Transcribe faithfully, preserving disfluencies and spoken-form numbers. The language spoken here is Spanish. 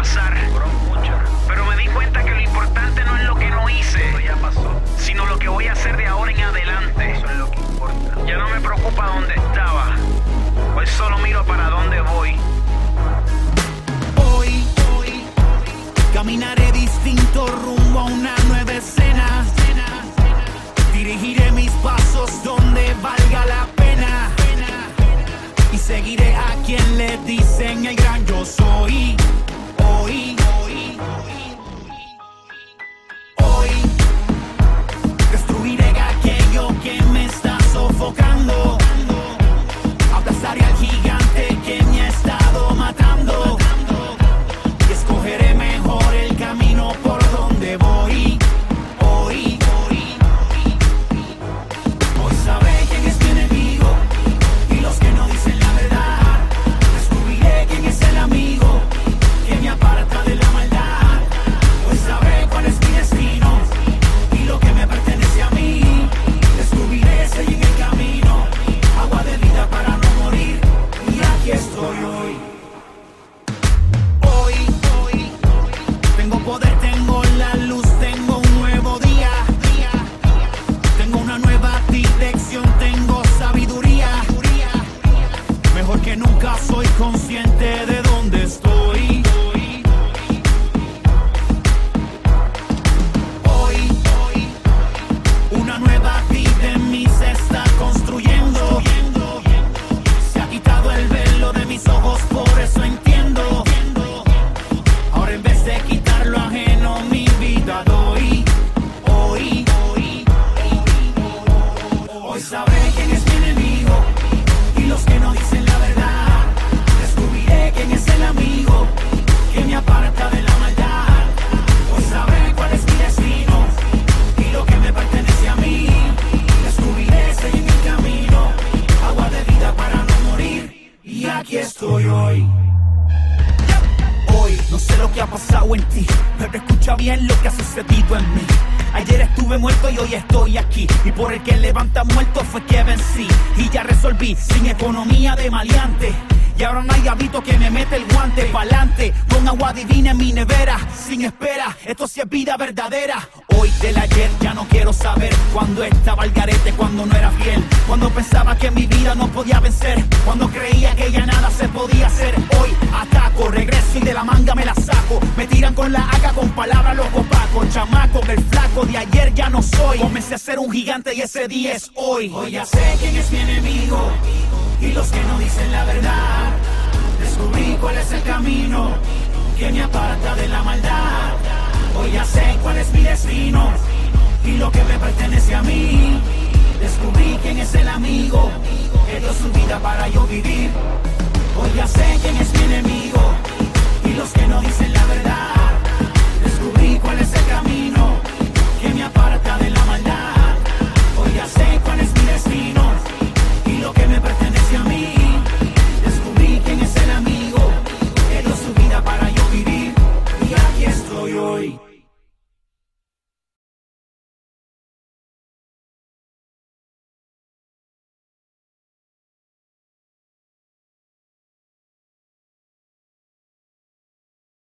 pasar, pero me di cuenta que lo importante no es lo que no hice, sino lo que voy a hacer de ahora en adelante. Eso es lo que importa. Ya no me preocupa dónde estaba, hoy solo miro para dónde voy. Hoy, hoy, caminaré distinto rumbo a una nueva escena. Dirigiré mis pasos donde valga la pena. Y seguiré a quien le dicen el gran yo soy. Hoy, hoy, hoy, destruiré aquello que me está sofocando. Aplastaré al gigante que me ha estado matando. Y escogeré mejor el camino por donde voy. Hoy, hoy, hoy sabré quién es mi enemigo y los que no dicen la verdad. Descubriré quién es el amigo que me aparta de la maldad. Hoy sabré cuál es mi destino y lo que me pertenece a mí. Descubriré si hay en el camino agua de vida para no morir. Y aquí estoy hoy. Hoy, hoy, tengo poder, tengo la luz, tengo un nuevo día. Tengo una nueva dirección, tengo sabiduría. Mejor que nunca soy consciente de dónde estoy. Hoy, hoy, una nueva vida en mí se está construyendo. Se ha quitado el velo de mis ojos, por eso entiendo. Ahora en vez de quitar lo ajeno, mi vida doy. Hoy, hoy, hoy sabré quién es mi enemigo y los que no dicen la verdad. Descubriré quién es el amigo que me aparta de la maldad. Hoy sabré cuál es mi destino y lo que me pertenece a mí. Descubriré si hay en el camino agua de vida para no morir. Y aquí estoy hoy. Hoy no sé lo que ha pasado en ti, pero escucha bien lo que ha sucedido en mí. Ayer estuve muerto y hoy estoy aquí, y por el que levanta muerto fue que vencí. Y ya resolví, sin economía de maleante, y ahora no hay hábito que me mete el guante. Pa'lante, con agua divina en mi nevera, sin espera, esto sí es vida verdadera. Hoy del ayer ya no quiero saber, cuando estaba al garete, cuando no era fiel, cuando pensaba que mi vida no podía vencer, cuando creía que ya nada se podía hacer. Hoy ataco, regreso y de la manga me la saco. Me tiran con la haga, con palabras los opacos. Chamaco, el flaco de ayer ya no soy. Comencé a ser un gigante y ese día es hoy. Hoy ya sé quién es mi enemigo y los que no dicen la verdad. Descubrí cuál es el camino que me aparta de la maldad. Hoy ya sé cuál es mi destino y lo que me pertenece a mí. Descubrí quién es el amigo que dio su vida para yo vivir. Hoy ya sé quién es mi